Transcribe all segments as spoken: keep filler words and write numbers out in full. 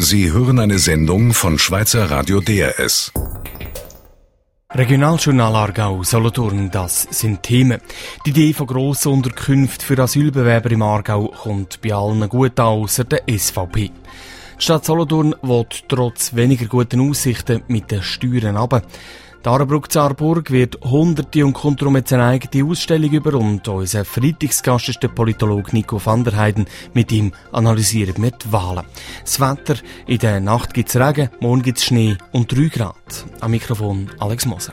Sie hören eine Sendung von Schweizer Radio D R S. Regionaljournal Aargau, Solothurn, das sind Themen. Die Idee von grossen Unterkünften für Asylbewerber im Aargau kommt bei allen gut an, ausser der S V P. Die Stadt Solothurn will trotz weniger guten Aussichten mit den Steuern runter. Die Aarbrückt-Saarburg wird Hunderte und kommt darum jetzt eine eigene Ausstellung über und unser Freitagsgast ist der Politologe Nico van der Heijden. Mit ihm analysieren wir die Wahlen. Das Wetter: in der Nacht gibt es Regen, morgen gibt es Schnee und drei Grad. Am Mikrofon Alex Moser.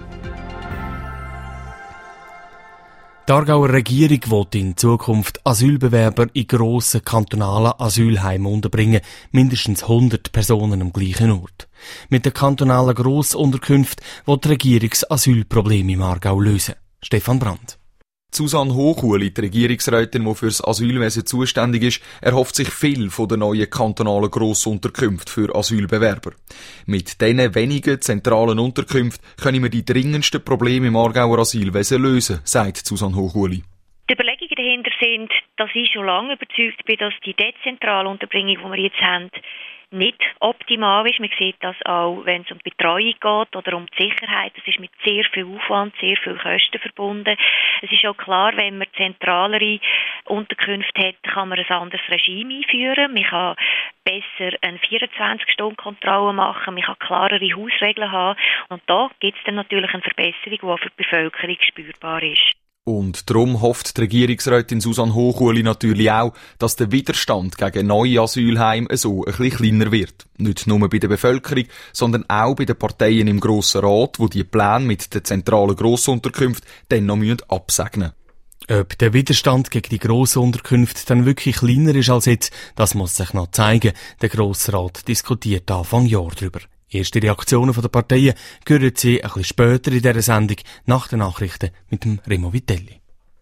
Die Aargauer Regierung will in Zukunft Asylbewerber in grossen kantonalen Asylheimen unterbringen, mindestens hundert Personen am gleichen Ort. Mit den kantonalen Grossunterkünften will die Regierung das Asylproblem im Aargau lösen. Stefan Brandt. Susanne Hochuli, die Regierungsrätin, die für das Asylwesen zuständig ist, erhofft sich viel von den neuen kantonalen Grossunterkünften für Asylbewerber. Mit diesen wenigen zentralen Unterkünften können wir die dringendsten Probleme im Aargauer Asylwesen lösen, sagt Susanne Hochuli. Die Überlegungen dahinter sind, dass ich schon lange überzeugt bin, dass die dezentrale Unterbringung, die wir jetzt haben, nicht optimal ist. Man sieht das auch, wenn es um die Betreuung geht oder um die Sicherheit. Das ist mit sehr viel Aufwand, sehr viel Kosten verbunden. Es ist auch klar, wenn man zentralere Unterkünfte hat, kann man ein anderes Regime einführen. Man kann besser eine vierundzwanzig-Stunden-Kontrolle machen, man kann klarere Hausregeln haben. Und da gibt es dann natürlich eine Verbesserung, die auch für die Bevölkerung spürbar ist. Und darum hofft die Regierungsrätin Susanne Hochuli natürlich auch, dass der Widerstand gegen neue Asylheime so ein bisschen kleiner wird. Nicht nur bei der Bevölkerung, sondern auch bei den Parteien im Grossen Rat, die die Pläne mit den zentralen Grossunterkünften dann noch absegnen müssen. Ob der Widerstand gegen die Grossunterkünfte dann wirklich kleiner ist als jetzt, das muss sich noch zeigen. Der Grosse Rat diskutiert Anfang Jahr darüber. Erste Reaktionen der Parteien hören Sie ein bisschen später in dieser Sendung nach den Nachrichten mit dem Remo Vitelli.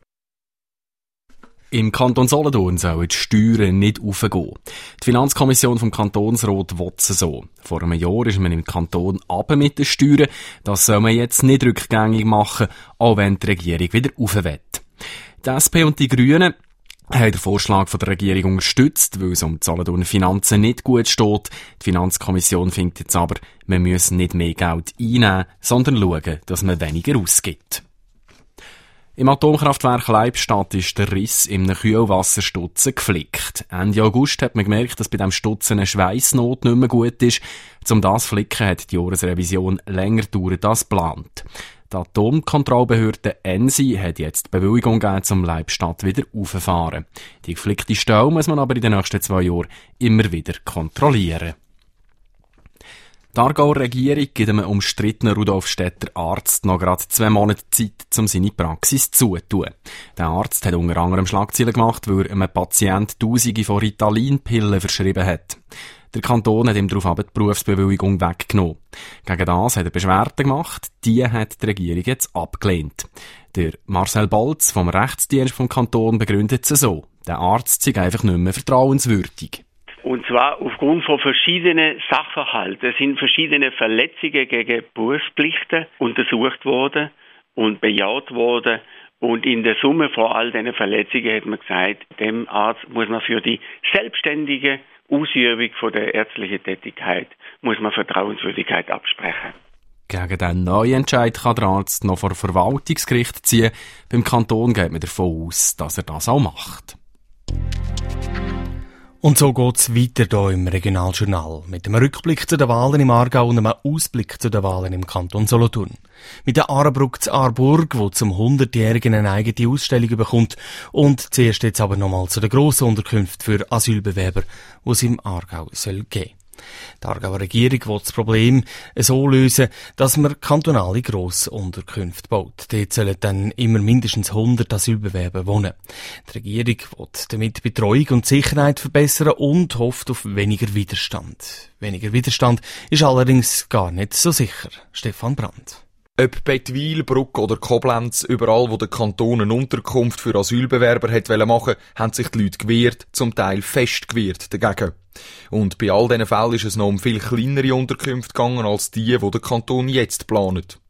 Im Kanton Solothurn sollen die Steuern nicht aufgehen. Die Finanzkommission vom Kantonsrat will es so. Vor einem Jahr ist man im Kanton runter mit den Steuern. Das soll man jetzt nicht rückgängig machen, auch wenn die Regierung wieder rauf will. Die S P und die Grünen haben den Vorschlag von der Regierung unterstützt, weil es um die Solothurner Finanzen nicht gut steht. Die Finanzkommission findet jetzt aber, man müsse nicht mehr Geld einnehmen, sondern schauen, dass man weniger ausgibt. Im Atomkraftwerk Leibstadt ist der Riss im Kühlwasserstutzen geflickt. Ende August hat man gemerkt, dass bei diesem Stutzen eine Schweissnot nicht mehr gut ist. Um das zu flicken hat die Jahresrevision länger gedauert als geplant. Die Atomkontrollbehörde ENSI hat jetzt die Bewilligung gegeben, zum Leibstadt wieder raufzufahren. Die geflickte Stelle muss man aber in den nächsten zwei Jahren immer wieder kontrollieren. Die Aargauer Regierung gibt einem umstrittenen Rudolf Stetter Arzt noch gerade zwei Monate Zeit, um seine Praxis zu tun. Der Arzt hat unter anderem Schlagzeilen gemacht, weil er einem Patienten Tausende von Ritalin-Pillen verschrieben hat. Der Kanton hat ihm darauf die Berufsbewilligung weggenommen. Gegen das hat er Beschwerden gemacht, die hat die Regierung jetzt abgelehnt. Der Marcel Bolz vom Rechtsdienst vom Kanton begründet es so: Der Arzt sei einfach nicht mehr vertrauenswürdig. Und zwar aufgrund von verschiedenen Sachverhalten. Es sind verschiedene Verletzungen gegen Berufspflichten untersucht worden und bejaht worden. Und in der Summe von all diesen Verletzungen hat man gesagt, dem Arzt muss man für die selbstständige Ausübung von der ärztlichen Tätigkeit muss man Vertrauenswürdigkeit absprechen. Gegen diesen neuen Entscheid kann der Arzt noch vor Verwaltungsgericht ziehen. Beim Kanton geht man davon aus, dass er das auch macht. Und so geht's weiter hier im Regionaljournal. Mit einem Rückblick zu den Wahlen im Aargau und einem Ausblick zu den Wahlen im Kanton Solothurn. Mit der Aarbrückt-Saarburg, die zum hundertjährigen eine eigene Ausstellung bekommt. Und zuerst jetzt aber nochmal zu den grossen Unterkünften für Asylbewerber, die es im Aargau soll geben. Die Aargauer Regierung will das Problem so lösen, dass man kantonale Grossunterkünfte baut. Dort sollen dann immer mindestens hundert Asylbewerber wohnen. Die Regierung will damit Betreuung und Sicherheit verbessern und hofft auf weniger Widerstand. Weniger Widerstand ist allerdings gar nicht so sicher. Stefan Brandt. Ob Bettwil, Bruck oder Koblenz, überall wo der Kanton eine Unterkunft für Asylbewerber hat machen wollte, haben sich die Leute gewehrt, zum Teil fest gewehrt dagegen. Und bei all diesen Fällen ist es noch um viel kleinere Unterkünfte gegangen als die, die der Kanton jetzt plant.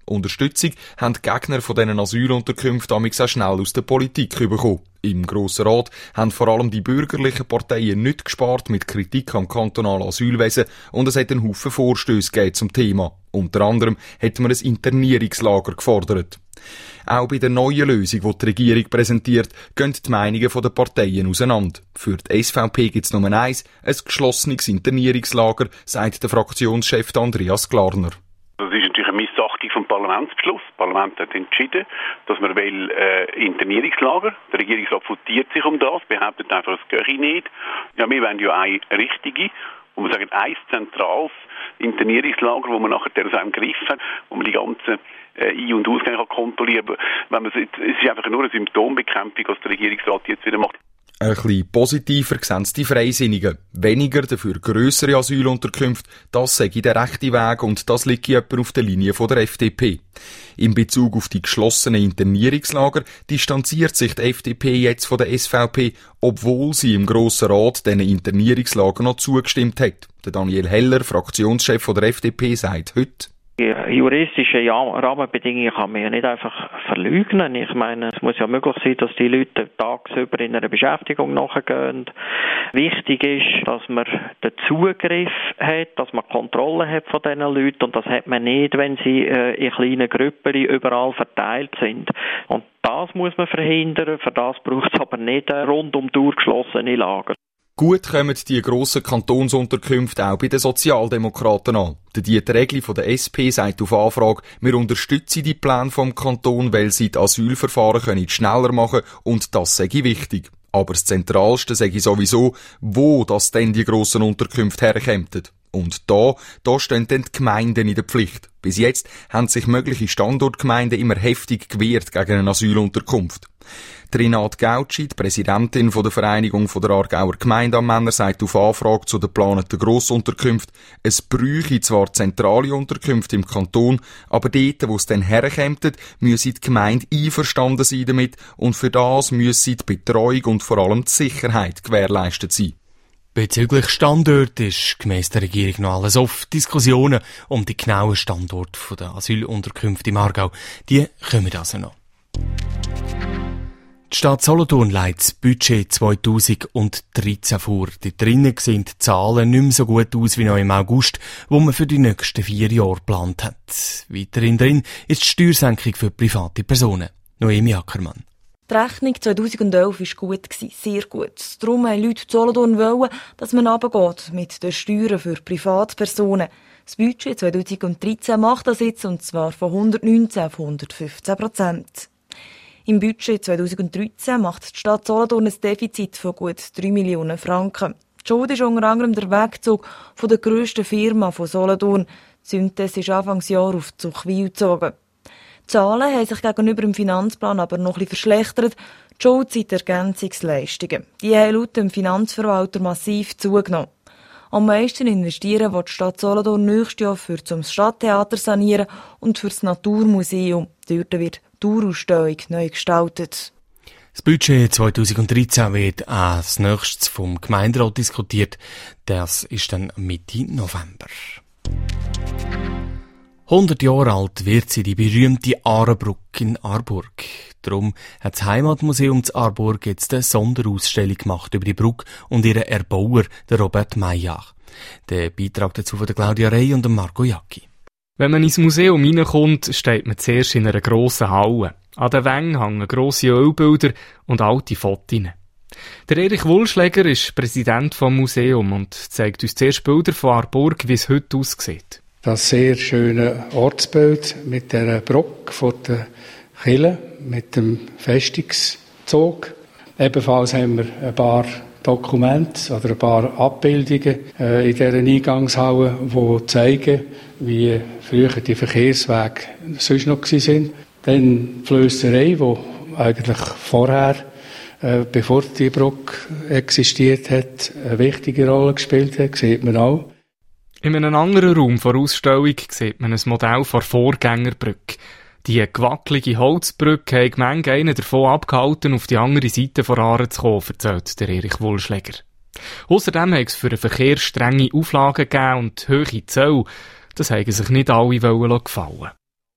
Unterstützung haben die Gegner von diesen Asylunterkünften amigs auch schnell aus der Politik bekommen. Im Grossen Rat haben vor allem die bürgerlichen Parteien nicht gespart mit Kritik am kantonalen Asylwesen und es hat einen Haufen Vorstösse gegeben zum Thema. Unter anderem hat man ein Internierungslager gefordert. Auch bei der neuen Lösung, die die Regierung präsentiert, gehen die Meinungen der Parteien auseinander. Für die S V P gibt es nur eins, ein geschlossenes Internierungslager, sagt der Fraktionschef Andreas Glarner. Das ist natürlich eine Missachtung vom Parlamentsbeschluss. Das Parlament hat entschieden, dass man will äh, Internierungslager. Der Regierungsrat votiert sich um das, behauptet einfach, es gehe nicht. Ja, wir wollen ja eine richtige, und wir sagen, ein zentrales Internierungslager, wo man nachher aus einem Griff hat, wo man die ganzen äh, Ein- und Ausgänge kann kontrollieren kann. Wenn man, es ist einfach nur eine Symptombekämpfung, was der Regierungsrat jetzt wieder macht. Ein bisschen positiver sehen die Freisinnigen. Weniger, dafür grössere Asylunterkünfte, das sei der rechte Weg und das liegt etwa auf der Linie von der F D P. In Bezug auf die geschlossenen Internierungslager distanziert sich die F D P jetzt von der S V P, obwohl sie im Grossen Rat diesen Internierungslagern noch zugestimmt hat. Der Daniel Heller, Fraktionschef von der F D P, sagt heute: Die juristischen Rahmenbedingungen kann man ja nicht einfach verleugnen. Ich meine, es muss ja möglich sein, dass die Leute tagsüber in einer Beschäftigung nachgehen. Wichtig ist, dass man den Zugriff hat, dass man Kontrolle hat von diesen Leuten, und das hat man nicht, wenn sie äh, in kleinen Gruppen überall verteilt sind. Und das muss man verhindern, für das braucht es aber nicht rundum durchgeschlossene Lager. Gut kommen die grossen Kantonsunterkünfte auch bei den Sozialdemokraten an. Der Dieter Egli von der S P sagt auf Anfrage, wir unterstützen die Pläne vom Kanton, weil sie die Asylverfahren können schneller machen und das sei wichtig. Aber das Zentralste sei sowieso, wo das denn die grossen Unterkünfte herkämen. Und da, da stehen dann die Gemeinden in der Pflicht. Bis jetzt haben sich mögliche Standortgemeinden immer heftig gewehrt gegen eine Asylunterkunft. Renate Gautschi, die Präsidentin der Vereinigung der Aargauer Gemeindeanmänner, sagt auf Anfrage zu den geplanten Grossunterkünften, es bräuche zwar zentrale Unterkünfte im Kanton, aber dort, wo es dann herkäme, müsse die Gemeinde einverstanden sein damit und für das müsse die Betreuung und vor allem die Sicherheit gewährleistet sein. Bezüglich Standort ist gemäss der Regierung noch alles offen. Diskussionen um die genauen Standorte der Asylunterkünfte im Aargau, die kommen also noch. Die Stadt Solothurn legt das Budget zweitausenddreizehn vor. Dort drinnen sehen die Zahlen nicht mehr so gut aus wie noch im August, wo man für die nächsten vier Jahre geplant hat. Weiterhin drin ist die Steuersenkung für private Personen. Noemi Ackermann. Die Rechnung zweitausendelf war gut, sehr gut. Darum wollten Leute zu Solothurn wollen, dass man runtergeht mit den Steuern für Privatpersonen. Das Budget zweitausenddreizehn macht das jetzt, und zwar von hundertneunzehn auf hundertfünfzehn Prozent. Im Budget zweitausenddreizehn macht die Stadt Solothurn ein Defizit von gut drei Millionen Franken. Die Schuld ist unter anderem der Wegzug von der grössten Firma von Solothurn. Syntes ist Anfangsjahr auf Zuchwil gezogen. Die Zahlen haben sich gegenüber dem Finanzplan aber noch etwas verschlechtert. Die Schuld sind die Ergänzungsleistungen. Die haben laut dem Finanzverwalter massiv zugenommen. Am meisten investieren will die Stadt Solothurn nächstes Jahr für zum Stadttheater sanieren und für das Naturmuseum. Dort wird die Dauerausstellung neu gestaltet. Das Budget zweitausenddreizehn wird als nächstes vom Gemeinderat diskutiert. Das ist dann Mitte November. hundert Jahre alt wird sie, die berühmte Aarebrücke in Aarburg. Darum hat das Heimatmuseum zu Aarburg jetzt eine Sonderausstellung gemacht über die Brücke und ihren Erbauer, der Robert Maillard. Der Beitrag dazu von der Claudia Rey und dem Marco Jacki. Wenn man ins Museum hineinkommt, steht man zuerst in einer grossen Halle. An den Wänden hängen grosse Ölbilder und alte Fotos. Der Erich Wulschläger ist Präsident vom Museum und zeigt uns zuerst Bilder von Aarburg, wie es heute aussieht. Das sehr schöne Ortsbild mit der Brücke von der Kille, mit dem Festungszug. Ebenfalls haben wir ein paar Dokumente oder ein paar Abbildungen äh, in dieser Eingangshalle, die zeigen, wie früher die Verkehrswege sonst noch waren. Dann die Flösserei, die eigentlich vorher, äh, bevor die Brücke existiert hat, eine wichtige Rolle gespielt hat, sieht man auch. In einem anderen Raum vor Ausstellung sieht man ein Modell der Vorgängerbrücke. Die gewackelige Holzbrücke hat manche einen davon abgehalten, auf die andere Seite der Aare zu kommen, erzählt der Erich Wulschläger. Außerdem hat es für den Verkehr strenge Auflagen gegeben und hohe Zölle. Das haben sich nicht alle gefallen.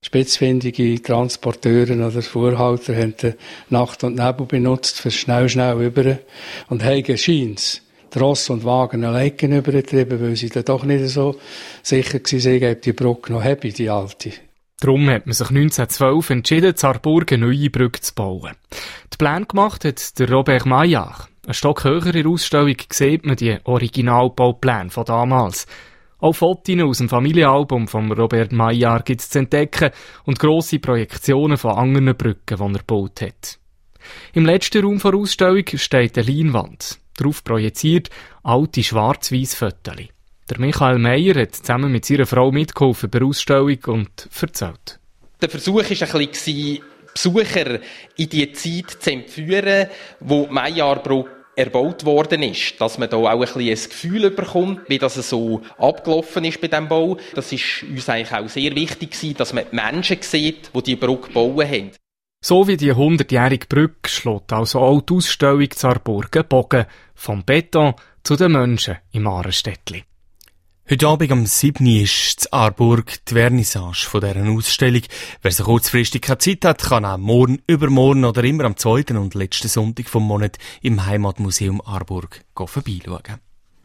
spitzfindige Transporteure oder Fuhrhalter haben Nacht und Nebel benutzt für schnell, schnell über. Und haben scheint's die Ross und Wagen allein übertrieben, weil sie dann doch nicht so sicher waren, ob die Brücke noch habe, die alte. Darum hat man sich neunzehnhundertzwölf entschieden, in Aarburg eine neue Brücke zu bauen. Die Pläne gemacht hat der Robert Maillard. Ein Stock höher in der Ausstellung sieht man die Originalbaupläne von damals. Auch Fotos aus dem Familienalbum von Robert Maillard gibt es zu entdecken und grosse Projektionen von anderen Brücken, die er gebaut hat. Im letzten Raum der Ausstellung steht eine Leinwand. Darauf projiziert alte schwarz-weiss Fotos. Der Michael Meyer hat zusammen mit seiner Frau mitgeholfen bei der Ausstellung und erzählt. Der Versuch war ein bisschen, Besucher in die Zeit zu entführen, wo die Maillard-Brücke erbaut worden ist. Dass man da auch ein bisschen ein Gefühl bekommt, wie das so abgelaufen ist bei diesem Bau. Das ist uns eigentlich auch sehr wichtig gewesen, dass man die Menschen sieht, die die Brücke gebaut haben. So wie die hundertjährige Brücke schlägt also auch die Ausstellung zu Aarburg einen Bogen vom Beton zu den Menschen im Ahrenstädtli. Heute Abend am sieben Uhr ist in Aarburg die Vernissage von dieser Ausstellung. Wer so kurzfristig keine Zeit hat, kann auch morgen, übermorgen oder immer am zweiten und letzten Sonntag vom Monat im Heimatmuseum Aarburg vorbeischauen.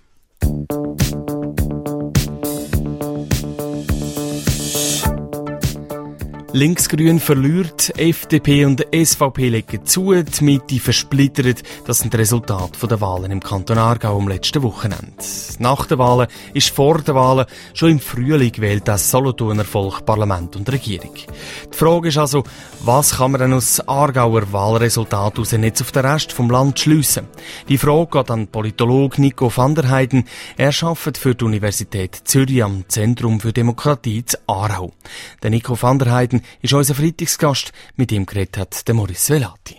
Linksgrün verliert, F D P und S V P legen zu, die Mitte versplittert. Das sind die Resultate der Wahlen im Kanton Aargau am letzten Wochenende. Nach den Wahlen ist vor den Wahlen schon im Frühling gewählt das Solothurner Volk, Parlament und Regierung. Die Frage ist also, was kann man denn aus Aargauer Wahlresultat aus jetzt auf den Rest vom Land schliessen? Die Frage geht an Politologe Nico van der Heijden. Er arbeitet für die Universität Zürich am Zentrum für Demokratie zu Aarau. Der Nico van der Heijden ist unser Freitagsgast, mit ihm geredet hat der Maurice Velati.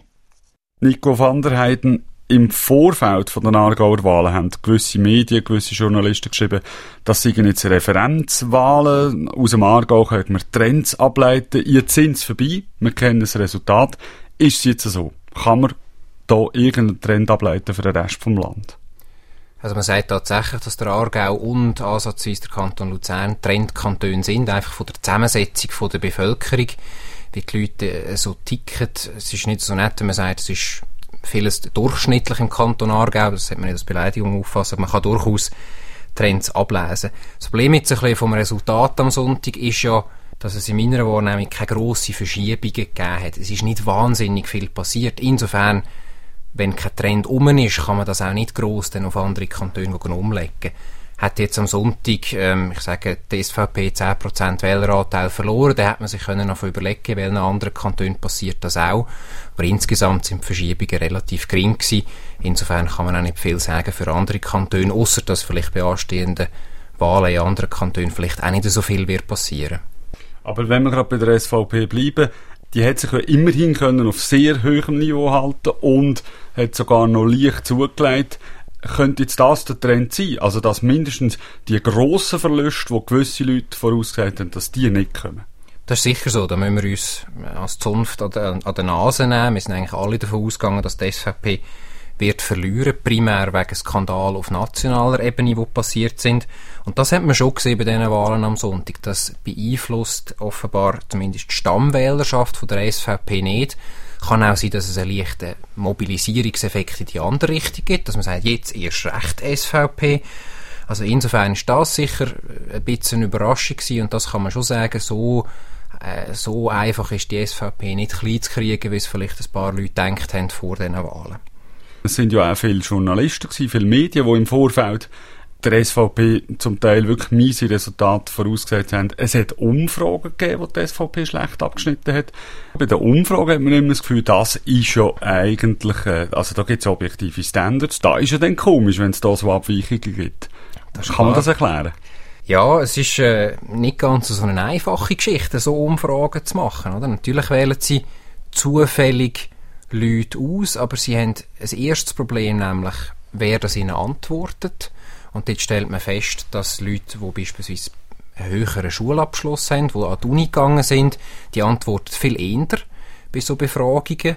Nico van der Heijden, im Vorfeld von den Aargauer Wahlen haben gewisse Medien, gewisse Journalisten geschrieben, das seien jetzt Referenzwahlen. Aus dem Aargau können wir Trends ableiten. Jetzt sind sie vorbei, wir kennen das Resultat. Ist es jetzt so? Kann man da irgendeinen Trend ableiten für den Rest vom Land? Also man sagt tatsächlich, dass der Aargau und ansatzweise der Kanton Luzern Trendkantone sind, einfach von der Zusammensetzung von der Bevölkerung, wie die Leute so ticken. Es ist nicht so nett, wenn man sagt, es ist vieles durchschnittlich im Kanton Aargau, das sollte man nicht als Beleidigung auffassen, aber man kann durchaus Trends ablesen. Das Problem jetzt ein bisschen vom Resultat am Sonntag ist ja, dass es in meiner Wahrnehmung keine grosse Verschiebungen gegeben hat. Es ist nicht wahnsinnig viel passiert. Insofern, wenn kein Trend um ist, kann man das auch nicht gross dann auf andere Kantone umlegen. Hat jetzt am Sonntag, ähm, ich sage, die S V P zehn Prozent Wähleranteil verloren, dann hat man sich können noch überlegen, in welchen anderen Kantonen passiert das auch. Aber insgesamt sind die Verschiebungen relativ gering gewesen. Insofern kann man auch nicht viel sagen für andere Kantone, ausser dass vielleicht bei anstehenden Wahlen in anderen Kantonen vielleicht auch nicht so viel wird passieren. Aber wenn wir gerade bei der S V P bleiben, die hat sich ja immerhin können auf sehr hohem Niveau halten und hat sogar noch leicht zugelegt. Könnte jetzt das der Trend sein? Also, dass mindestens die grossen Verluste, die gewisse Leute vorausgesagt haben, dass die nicht kommen? Das ist sicher so. Da müssen wir uns als Zunft an der, an der Nase nehmen. Wir sind eigentlich alle davon ausgegangen, dass die S V P wird verlieren, primär wegen Skandalen auf nationaler Ebene, die passiert sind. Und das hat man schon gesehen bei diesen Wahlen am Sonntag. Das beeinflusst offenbar zumindest die Stammwählerschaft von der S V P nicht. Kann auch sein, dass es einen leichten Mobilisierungseffekt in die andere Richtung gibt, dass man sagt, jetzt erst recht S V P. Also insofern ist das sicher ein bisschen eine Überraschung gewesen und das kann man schon sagen, so, äh, so einfach ist die S V P nicht klein zu kriegen, wie es vielleicht ein paar Leute gedacht haben vor diesen Wahlen. Es sind ja auch viele Journalisten gewesen, viele Medien, die im Vorfeld der S V P zum Teil wirklich miese Resultate vorausgesagt haben. Es hat Umfragen gegeben, wo die S V P schlecht abgeschnitten hat. Bei den Umfragen hat man immer das Gefühl, das ist ja eigentlich, äh, also da gibt es objektive Standards. Da ist ja dann komisch, wenn es da so Abweichungen gibt. Das Kann klar. man das erklären? Ja, es ist äh, nicht ganz so eine einfache Geschichte, so Umfragen zu machen. Oder? Natürlich wählen sie zufällig Leute aus, aber sie haben ein erstes Problem, nämlich wer das ihnen antwortet. Und dort stellt man fest, dass Leute, die beispielsweise einen höheren Schulabschluss haben, die an die Uni gegangen sind, die antworten viel eher bei so Befragungen.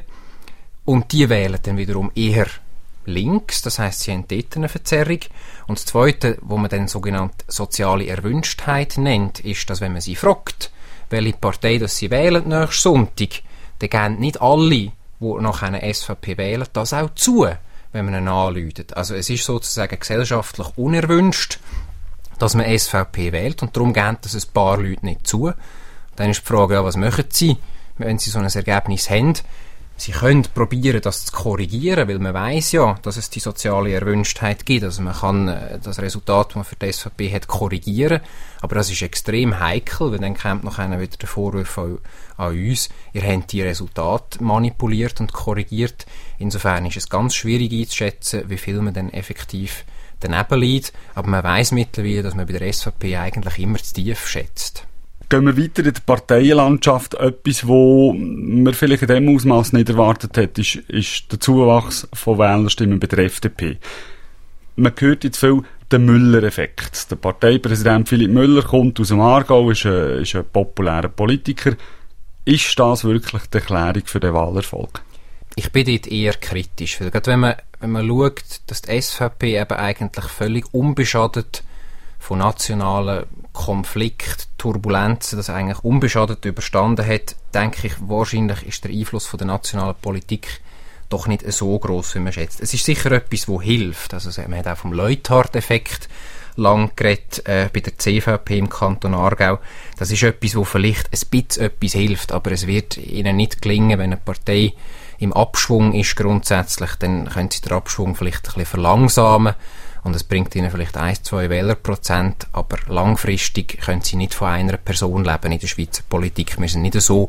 Und die wählen dann wiederum eher links, das heisst, sie haben dort eine Verzerrung. Und das Zweite, was man dann sogenannte soziale Erwünschtheit nennt, ist, dass wenn man sie fragt, welche Partei das sie wählen nächsten Sonntag, dann geben nicht alle, die nach einer S V P wählen, das auch zu, wenn man ihn anläutet. Also es ist sozusagen gesellschaftlich unerwünscht, dass man S V P wählt, und darum geben das ein paar Leute nicht zu. Dann ist die Frage, ja, was machen sie, wenn sie so ein Ergebnis haben? Sie können probieren, das zu korrigieren, weil man weiss ja, dass es die soziale Erwünschtheit gibt. Also man kann äh, das Resultat, das man für die S V P hat, korrigieren. Aber das ist extrem heikel, weil dann kommt noch einer wieder der Vorwurf an, an uns. Ihr habt die Resultate manipuliert und korrigiert. Insofern ist es ganz schwierig einzuschätzen, wie viel man dann effektiv daneben liegt. Aber man weiss mittlerweile, dass man bei der S V P eigentlich immer zu tief schätzt. Gehen wir weiter in der Parteienlandschaft. Etwas, wo man vielleicht in dem Ausmaß nicht erwartet hat, ist, ist der Zuwachs von Wählerstimmen bei der F D P. Man hört jetzt viel den Müller-Effekt. Der Parteipräsident Philipp Müller kommt aus dem Aargau, ist ein, ist ein populärer Politiker. Ist das wirklich die Erklärung für den Wahlerfolg? Ich bin dort eher kritisch. Weil gerade wenn man, wenn man schaut, dass die S V P eben eigentlich völlig unbeschadet von nationalen Konflikten, Turbulenzen, das eigentlich unbeschadet überstanden hat, denke ich, wahrscheinlich ist der Einfluss von der nationalen Politik doch nicht so gross, wie man schätzt. Es ist sicher etwas, das hilft. Also man hat auch vom Leuthard-Effekt lang geredet, äh, bei der C V P im Kanton Aargau. Das ist etwas, wo vielleicht ein bisschen etwas hilft, aber es wird ihnen nicht gelingen, wenn eine Partei im Abschwung ist grundsätzlich, dann können sie den Abschwung vielleicht ein bisschen verlangsamen. Und es bringt ihnen vielleicht ein, zwei Wählerprozent, aber langfristig können sie nicht von einer Person leben in der Schweizer Politik. Wir sind nicht so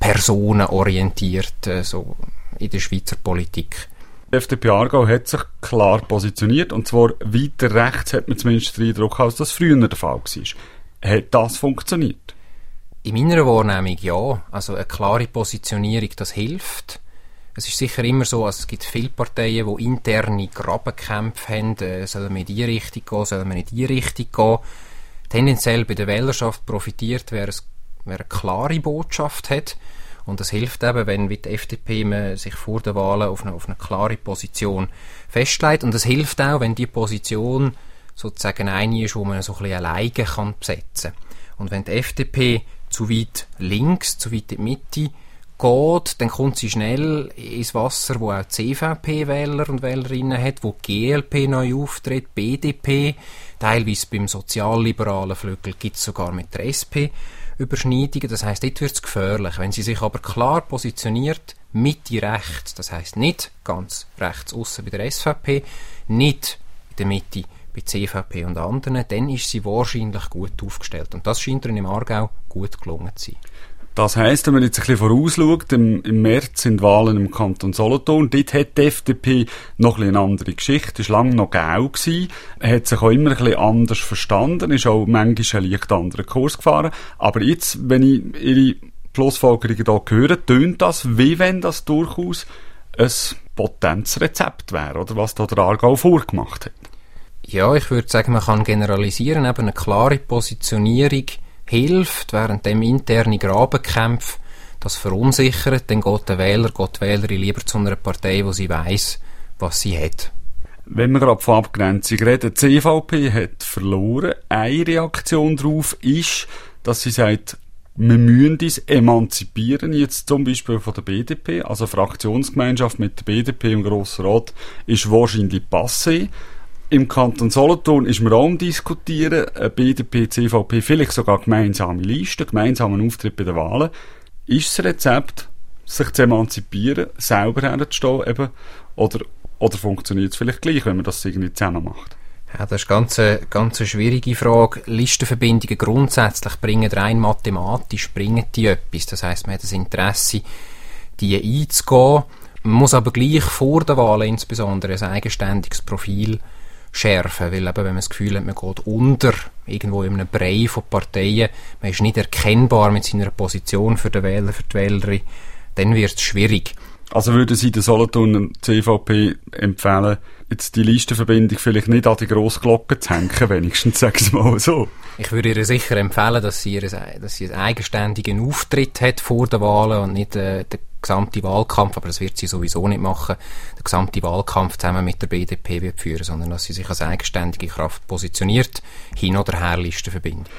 personenorientiert, so in der Schweizer Politik. Die F D P Aargau hat sich klar positioniert, und zwar weiter rechts hat man zumindest den Eindruck, als das früher der Fall war. Hat das funktioniert? In meiner Wahrnehmung ja. Also eine klare Positionierung, das hilft. Es ist sicher immer so, also es gibt viele Parteien, die interne Grabenkämpfe haben, äh, sollen wir in die Richtung gehen, sollen wir in die Richtung gehen. Tendenziell bei der Wählerschaft profitiert, wer, es, wer eine klare Botschaft hat. Und das hilft eben, wenn wie die F D P man sich vor der Wahlen auf eine, auf eine klare Position festlegt. Und es hilft auch, wenn die Position sozusagen eine ist, wo man so ein bisschen alleine kann besetzen kann. Und wenn die F D P zu weit links, zu weit in die Mitte geht, dann kommt sie schnell ins Wasser, wo auch die C V P-Wähler und Wählerinnen hat, wo die G L P neu auftritt, B D P, teilweise beim sozialliberalen Flügel gibt es sogar mit der S P Überschneidungen. Das heisst, dort wird es gefährlich. Wenn sie sich aber klar positioniert, Mitte rechts, das heisst nicht ganz rechts aussen bei der S V P, nicht in der Mitte bei C V P und anderen, dann ist sie wahrscheinlich gut aufgestellt. Und das scheint ihr im Aargau gut gelungen zu sein. Das heisst, wenn man jetzt ein bisschen vorausschaut, im, im März sind Wahlen im Kanton Solothurn, dort hat die F D P noch ein bisschen eine andere Geschichte, ist lange noch gau gewesen, hat sich auch immer ein bisschen anders verstanden, ist auch manchmal einen leicht anderen Kurs gefahren, aber jetzt, wenn ich Ihre Schlussfolgerungen hier höre, tönt das, wie wenn das durchaus ein potentes Rezept wäre, oder was da der Aargau vorgemacht hat. Ja, ich würde sagen, man kann generalisieren, eben eine klare Positionierung hilft, während dem interne Grabenkämpfe das verunsichert, dann geht der Wähler, geht die Wählerin lieber zu einer Partei, wo sie weiss, was sie hat. Wenn wir gerade von Abgrenzung reden, die C V P hat verloren. Eine Reaktion darauf ist, dass sie sagt, wir müssen uns emanzipieren, jetzt zum Beispiel von der B D P, also Fraktionsgemeinschaft mit der B D P im Grossen Rat ist wahrscheinlich passé. Im Kanton Solothurn ist man auch am Diskutieren, B D P, C V P, vielleicht sogar gemeinsame Listen, gemeinsamen Auftritt bei den Wahlen. Ist das Rezept, sich zu emanzipieren, selber herzustehen, eben, oder, oder funktioniert es vielleicht gleich, wenn man das irgendwie zusammen macht? Ja, das ist eine ganz, ganz eine schwierige Frage. Listenverbindungen grundsätzlich bringen rein mathematisch bringen die etwas. Das heisst, man hat das Interesse, die einzugehen. Man muss aber gleich vor der Wahl insbesondere ein eigenständiges Profil schärfen, weil eben, wenn man das Gefühl hat, man geht unter, irgendwo in einem Brei von Parteien, man ist nicht erkennbar mit seiner Position für den Wähler, für die Wählerin, dann wird es schwierig. Also würden Sie der Solothurner C V P empfehlen, jetzt die Listenverbindung vielleicht nicht an die grosse Glocke zu hängen, wenigstens, sagen Sie mal so? Ich würde ihr sicher empfehlen, dass sie, ihre, dass sie einen eigenständigen Auftritt hat vor der Wahlen und nicht äh, den gesamten Wahlkampf, aber das wird sie sowieso nicht machen, den gesamten Wahlkampf zusammen mit der B D P wird führen, sondern dass sie sich als eigenständige Kraft positioniert, hin oder her Listenverbindung.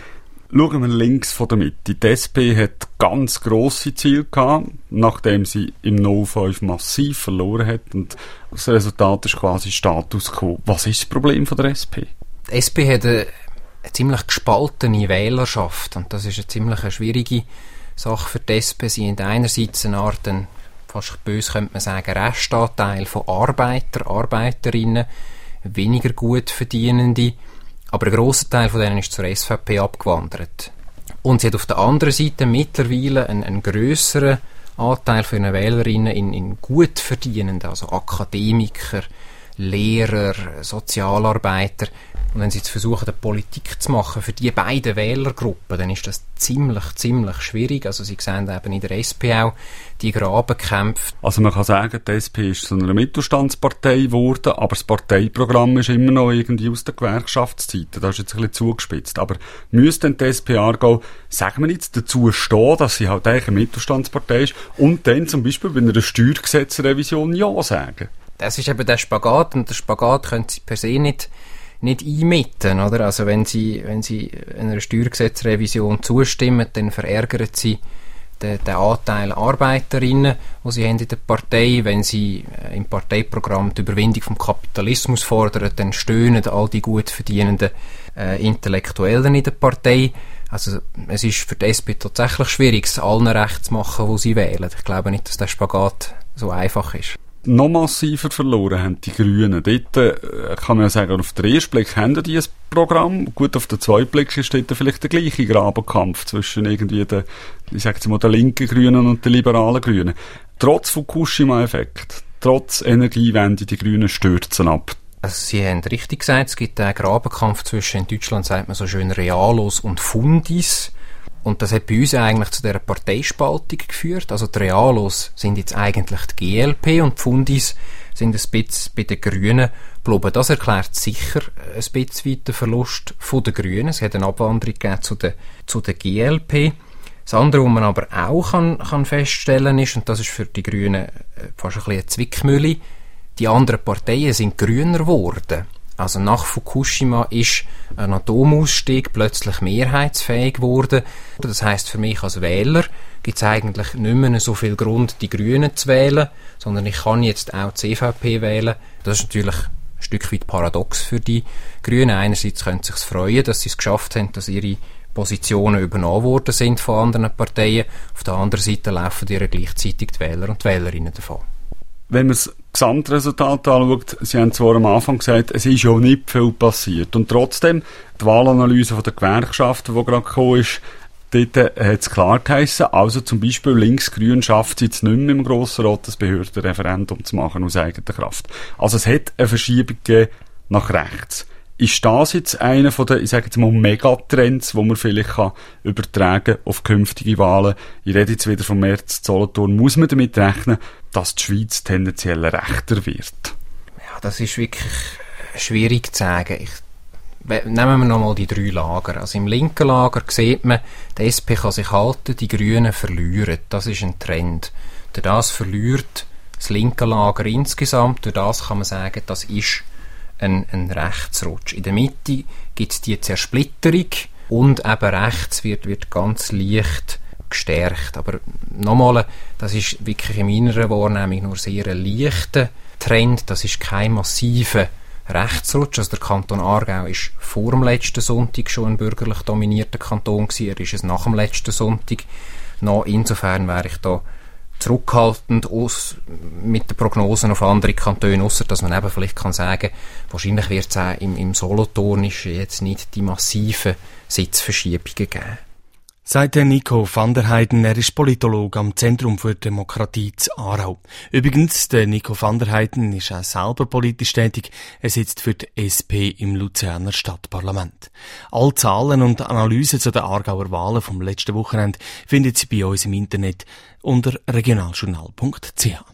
Schauen wir links von der Mitte. Die S P hat ganz grosse Ziele gehabt, nachdem sie im null fünf massiv verloren hat. Und das Resultat ist quasi Status quo. Was ist das Problem von der S P? Die S P hat eine, eine ziemlich gespaltene Wählerschaft. Und das ist eine ziemlich eine schwierige Sache für die S P. Sie haben einerseits eine Art, einen, fast böse könnte man sagen, Restanteil von Arbeiter, Arbeiterinnen, weniger gut Verdienende. Aber ein grosser Teil von denen ist zur S V P abgewandert. Und sie hat auf der anderen Seite mittlerweile einen, einen grösseren Anteil von ihren Wählerinnen in, in gut verdienenden, also Akademiker, Lehrer, Sozialarbeiter. Und wenn sie jetzt versuchen, eine Politik zu machen für diese beiden Wählergruppen, dann ist das ziemlich, ziemlich schwierig. Also sie sehen eben in der S P auch die Grabenkämpfe. Also man kann sagen, die S P ist zu einer Mittelstandspartei geworden, aber das Parteiprogramm ist immer noch irgendwie aus der Gewerkschaftszeiten. Das ist jetzt ein bisschen zugespitzt. Aber müsste denn die S P Aargau, sagen wir jetzt, dazu stehen, dass sie halt eigentlich eine Mittelstandspartei ist und dann zum Beispiel bei einer Steuergesetzrevision Ja sagen? Das ist eben der Spagat, und der Spagat können sie per se nicht nicht einmitten, oder? Also wenn sie, wenn sie einer Steuergesetzrevision zustimmen, dann verärgern sie den, den Anteil Arbeiterinnen, die sie haben in der Partei. Wenn sie im Parteiprogramm die Überwindung vom Kapitalismus fordern, dann stöhnen all die gut verdienenden äh, Intellektuellen in der Partei. Also es ist für die S P tatsächlich schwierig, es allen recht zu machen, wo sie wählen. Ich glaube nicht, dass der Spagat so einfach ist. Noch massiver verloren haben die Grünen. Dort äh, kann man ja sagen, auf den ersten Blick haben die ein Programm. Gut, auf den zweiten Blick ist dort vielleicht der gleiche Grabenkampf zwischen irgendwie den, ich sage jetzt mal, den linken Grünen und den liberalen Grünen. Trotz Fukushima-Effekt, trotz Energiewende, die Grünen stürzen ab. Also Sie haben richtig gesagt, es gibt einen Grabenkampf zwischen, in Deutschland sagt man so schön, Realos und Fundis. Und das hat bei uns eigentlich zu dieser Parteispaltung geführt. Also die Realos sind jetzt eigentlich die G L P und die Fundis sind ein bisschen bei den Grünen geblieben. Das erklärt sicher ein bisschen weit den Verlust der Grünen. Es hat eine Abwanderung gegeben zu der, zu der G L P. Das andere, was man aber auch kann, kann feststellen ist, und das ist für die Grünen fast ein bisschen eine Zwickmühle, die anderen Parteien sind grüner geworden. Also nach Fukushima ist ein Atomausstieg plötzlich mehrheitsfähig geworden. Das heisst, für mich als Wähler gibt es eigentlich nicht mehr so viel Grund, die Grünen zu wählen, sondern ich kann jetzt auch die C V P wählen. Das ist natürlich ein Stück weit paradox für die Grünen. Einerseits können sie sich freuen, dass sie es geschafft haben, dass ihre Positionen übernommen worden sind von anderen Parteien. Auf der anderen Seite laufen ihnen gleichzeitig die Wähler und die Wählerinnen davon. Wenn man das Gesamtresultat anschaut, Sie haben zwar am Anfang gesagt, es ist ja nicht viel passiert. Und trotzdem, die Wahlanalyse von der Gewerkschaften, die gerade gekommen ist, dort hat es klar geheissen, also zum Beispiel Linksgrün schafft es jetzt nicht mehr im Grossen Rat, das Behördenreferendum zu machen aus eigener Kraft. Also es hat eine Verschiebung gegeben nach rechts. Ist das jetzt einer von den, ich sage jetzt mal, Megatrends, wo man vielleicht kann übertragen auf künftige Wahlen? Ich rede jetzt wieder vom März Solothurn. Muss man damit rechnen, dass die Schweiz tendenziell rechter wird? Ja, das ist wirklich schwierig zu sagen. Ich, nehmen wir nochmal die drei Lager. Also im linken Lager sieht man, die S P kann sich halten, die Grünen verlieren. Das ist ein Trend. Durch das verliert das linke Lager insgesamt. Durch das kann man sagen, das ist Ein, ein Rechtsrutsch. In der Mitte gibt es die Zersplitterung und eben rechts wird, wird ganz leicht gestärkt. Aber nochmal, das ist wirklich in meiner Wahrnehmung nur sehr ein leichter Trend. Das ist kein massiver Rechtsrutsch. Also der Kanton Aargau ist vor dem letzten Sonntag schon ein bürgerlich dominierter Kanton gewesen. Er ist es nach dem letzten Sonntag noch. Insofern wäre ich da zurückhaltend aus, mit den Prognosen auf andere Kantone, ausser dass man eben vielleicht kann sagen, wahrscheinlich wird es auch im, im Solothurn jetzt nicht die massiven Sitzverschiebungen geben. Sagt der Nico van der Heijden, er ist Politologe am Zentrum für Demokratie zu Aarau. Übrigens, der Nico van der Heijden ist auch selber politisch tätig. Er sitzt für die S P im Luzerner Stadtparlament. Alle Zahlen und Analysen zu den Aargauer Wahlen vom letzten Wochenende findet Sie bei uns im Internet unter regionaljournal punkt c h.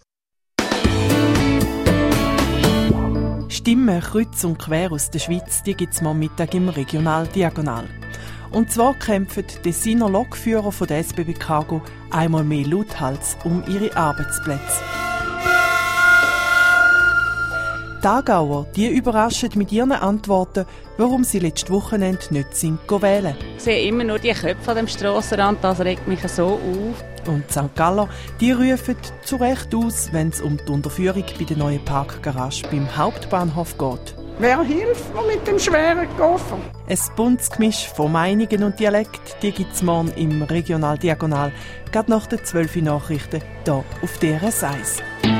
Stimmen kreuz und quer aus der Schweiz, die gibt es am Mittag im Regional Diagonal. Und zwar kämpfen die Tessiner Lokführer von der S B B Cargo einmal mehr lauthals um ihre Arbeitsplätze. Die Aargauer, die überraschen mit ihren Antworten, warum sie letztes Wochenende nicht sind wählen. Ich sehe immer nur die Köpfe an dem Strassenrand, das regt mich so auf. Und die Sankt Galler, die rufen zu Recht aus, wenn es um die Unterführung bei der neuen Parkgarage beim Hauptbahnhof geht. Wer hilft mir mit dem schweren Koffer? Ein buntes Gemisch von Meinungen und Dialekt, die gibt es morgen im Regional Diagonal, gerade nach den zwölf Nachrichten hier auf D R S eins.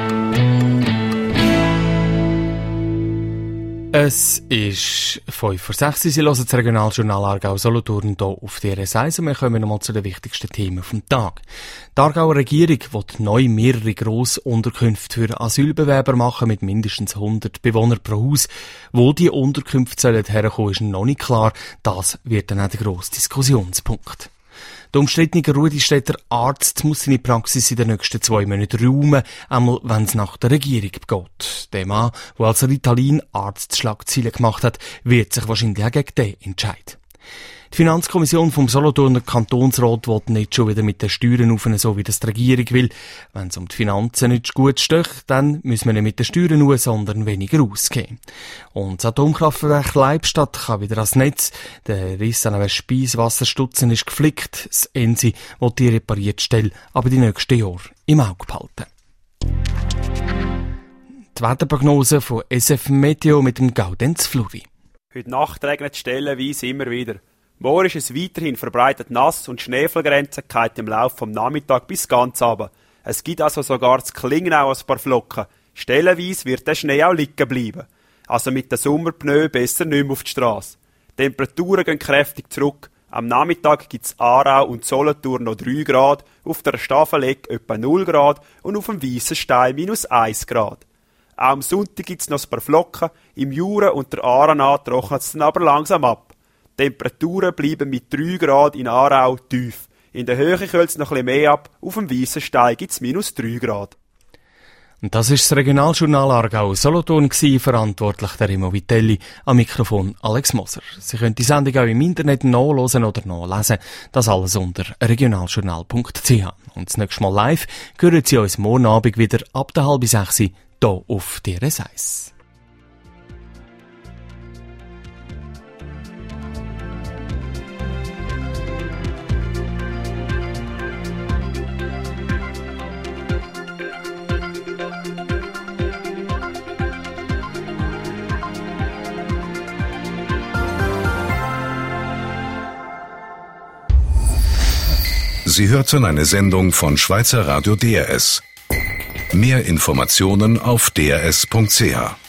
Es ist fünf vor sechs. Sie hören das Regionaljournal Aargau-Solothurn hier auf D R S eins und wir kommen nochmal zu den wichtigsten Themen vom Tag. Die Aargauer Regierung will neu mehrere Grossunterkünfte für Asylbewerber machen mit mindestens hundert Bewohnern pro Haus. Wo die Unterkünfte sollen herkommen, ist noch nicht klar. Das wird dann auch der grosse Diskussionspunkt. Der umstrittene Rudistädter Arzt muss seine Praxis in den nächsten zwei Monaten räumen, einmal wenn es nach der Regierung geht. Der Mann, der als Ritalin Arztschlagzeilen gemacht hat, wird sich wahrscheinlich auch gegen den entscheiden. Die Finanzkommission vom Solothurner Kantonsrat will nicht schon wieder mit den Steuern aufnehmen, so wie das die Regierung will. Wenn es um die Finanzen nicht gut steht, dann müssen wir nicht mit den Steuern nur, sondern weniger ausgeben. Und das Atomkraftwerk Leibstadt kann wieder ans Netz. Der Riss an einem Speisewasserstutzen ist geflickt. Das Ensi will die reparierte Stelle aber die nächsten Jahre im Auge behalten. Die Wetterprognose von S F Meteo mit dem Gaudenz Fluri. Heute Nacht regnet es stellenweise immer wieder. Morgen ist es weiterhin verbreitet nass und Schneefallgrenze geht im Laufe vom Nachmittag bis ganz runter. Es gibt also sogar zu Klingenau ein paar Flocken. Stellenweise wird der Schnee auch liegen bleiben. Also mit den Sommerpneu besser nicht mehr auf die Strasse. Die Temperaturen gehen kräftig zurück. Am Nachmittag gibt es Aarau und Solothurn noch drei Grad, auf der Staffeleck etwa null Grad und auf dem Weissen Stein minus eins Grad. Auch am Sonntag gibt es noch ein paar Flocken, im Jura und der Aarau trocknet es dann aber langsam ab. Die Temperaturen bleiben mit drei Grad in Aarau tief. In der Höhe kühlt es noch ein bisschen mehr ab, auf dem Weissen Stein gibt es minus drei Grad. Und das ist das Regionaljournal Aargau-Solothurn gewesen, verantwortlich der Remo Vitelli, am Mikrofon Alex Moser. Sie können die Sendung auch im Internet nachhören oder nachlesen, das alles unter regionaljournal punkt c h. Und das nächste Mal live hören Sie uns morgen Abend wieder ab der halb sechs hier auf D R S eins. Sie hörten eine Sendung von Schweizer Radio D R S. Mehr Informationen auf d r s punkt c h.